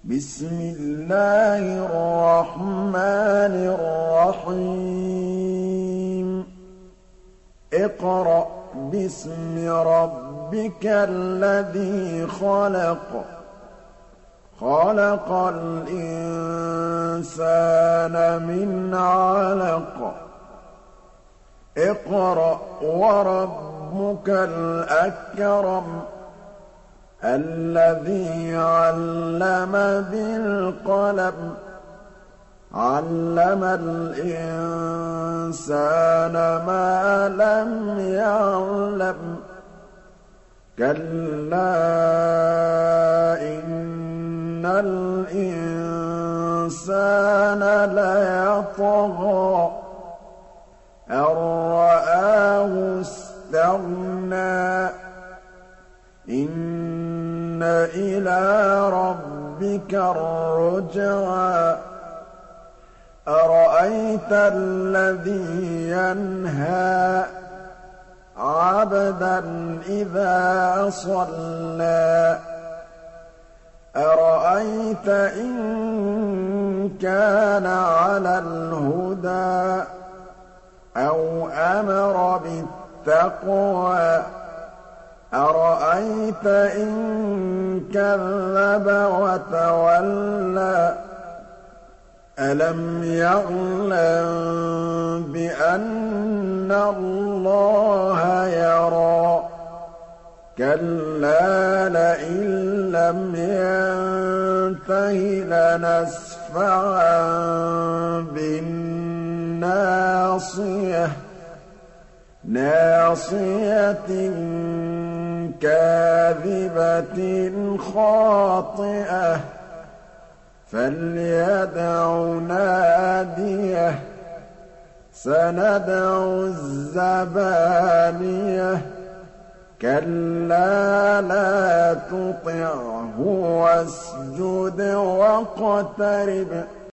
بسم الله الرحمن الرحيم اقرأ باسم ربك الذي خلق خلق الإنسان من علق اقرأ وربك الأكرم الذي علم بالقلم علم الإنسان ما لم يعلم كلا إن الإنسان ليطغى أن رآه استغنى إن إلى ربك الرجعى أرأيت الذي ينهى عبدا إذا صلى أرأيت إن كان على الهدى أو أمر بالتقوى أرأيت إن كذب وتولى ألم يعلم بأن الله يرى كلا لئن لم ينته لنسفعا بالناصية ناصية كاذبة خاطئة فليدع ناديه سندع الزبانية كلا لا تطعه واسجد واقترب